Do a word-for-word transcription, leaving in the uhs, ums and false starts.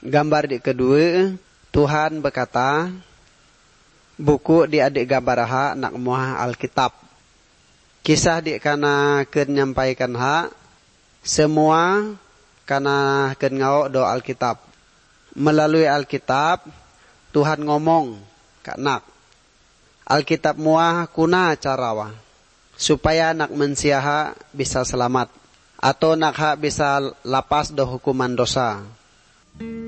Gambar di kedua, Tuhan berkata, buku di adik gambar hak nak muah Alkitab. Kisah di kana ken nyampaikan hak, semua kana ken ngawak do Alkitab. Melalui Alkitab, Tuhan ngomong kak nak. Alkitab muah kuna carawa, supaya nak mensiaha bisa selamat, atau nak hak bisa lapas do hukuman dosa.